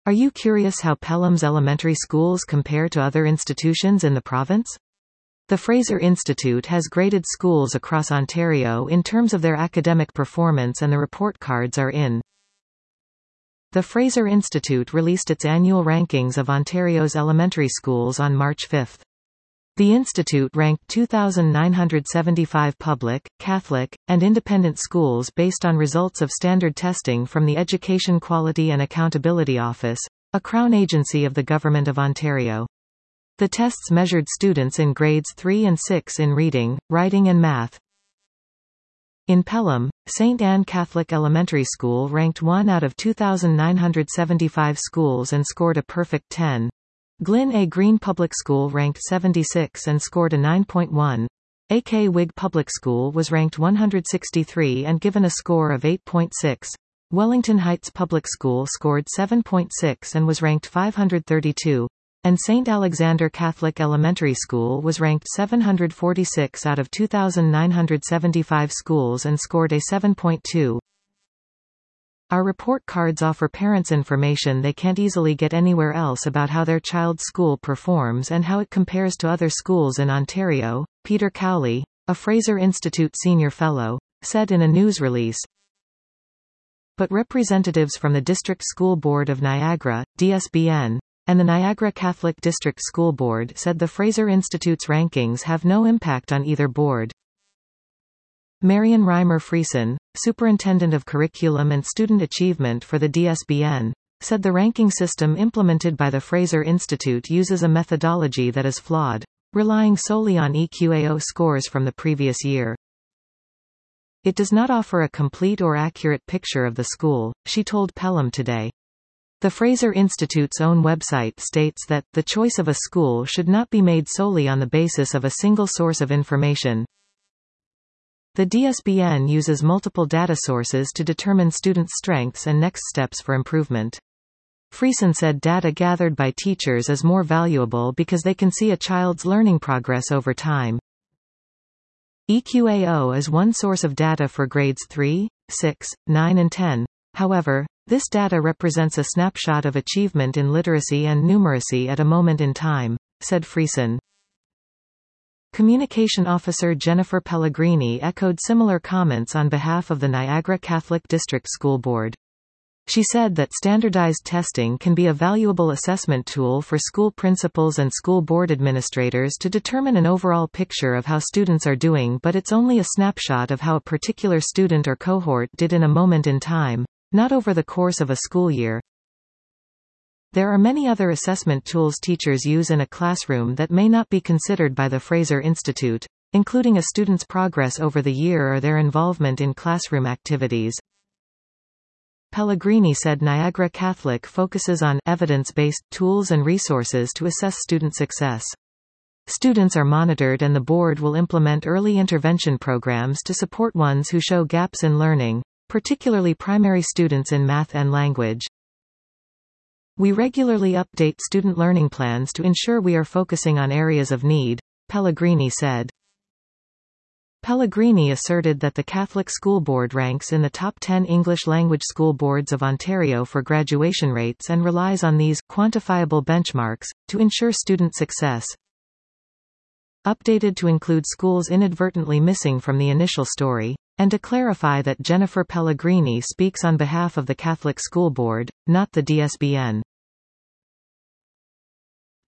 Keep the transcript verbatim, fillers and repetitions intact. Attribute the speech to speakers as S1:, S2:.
S1: Are you curious how Pelham's elementary schools compare to other institutions in the province? The Fraser Institute has graded schools across Ontario in terms of their academic performance, and the report cards are in. The Fraser Institute released its annual rankings of Ontario's elementary schools on March fifth. The institute ranked two thousand nine hundred seventy-five public, Catholic, and independent schools based on results of standard testing from the Education Quality and Accountability Office, a Crown agency of the Government of Ontario. The tests measured students in grades three and six in reading, writing and math. In Pelham, Saint Anne Catholic Elementary School ranked one out of two thousand nine hundred seventy-five schools and scored a perfect ten. Glyn A. Green Public School ranked seventy-six and scored a nine point one. A K Whig Public School was ranked one hundred sixty-three and given a score of eight point six. Wellington Heights Public School scored seven point six and was ranked five hundred thirty-two. And Saint Alexander Catholic Elementary School was ranked seven hundred forty-six out of two thousand nine hundred seventy-five schools and scored a seven point two. Our report cards offer parents information they can't easily get anywhere else about how their child's school performs and how it compares to other schools in Ontario, Peter Cowley, a Fraser Institute Senior Fellow, said in a news release. But representatives from the District School Board of Niagara, D S B N, and the Niagara Catholic District School Board said the Fraser Institute's rankings have no impact on either board. Marion Reimer Friesen, Superintendent of Curriculum and Student Achievement for the D S B N, said the ranking system implemented by the Fraser Institute uses a methodology that is flawed, relying solely on E Q A O scores from the previous year. It does not offer a complete or accurate picture of the school, she told Pelham Today. The Fraser Institute's own website states that, the choice of a school should not be made solely on the basis of a single source of information. The D S B N uses multiple data sources to determine students' strengths and next steps for improvement. Friesen said data gathered by teachers is more valuable because they can see a child's learning progress over time. E Q A O is one source of data for grades three, six, nine and ten. However, this data represents a snapshot of achievement in literacy and numeracy at a moment in time, said Friesen. Communication Officer Jennifer Pellegrini echoed similar comments on behalf of the Niagara Catholic District School Board. She said that standardized testing can be a valuable assessment tool for school principals and school board administrators to determine an overall picture of how students are doing, but it's only a snapshot of how a particular student or cohort did in a moment in time, not over the course of a school year. There are many other assessment tools teachers use in a classroom that may not be considered by the Fraser Institute, including a student's progress over the year or their involvement in classroom activities. Pellegrini said Niagara Catholic focuses on evidence-based tools and resources to assess student success. Students are monitored and the board will implement early intervention programs to support ones who show gaps in learning, particularly primary students in math and language. We regularly update student learning plans to ensure we are focusing on areas of need, Pellegrini said. Pellegrini asserted that the Catholic School Board ranks in the top ten English language school boards of Ontario for graduation rates and relies on these quantifiable benchmarks to ensure student success. Updated to include schools inadvertently missing from the initial story, and to clarify that Jennifer Pellegrini speaks on behalf of the Catholic School Board, not the D S B N.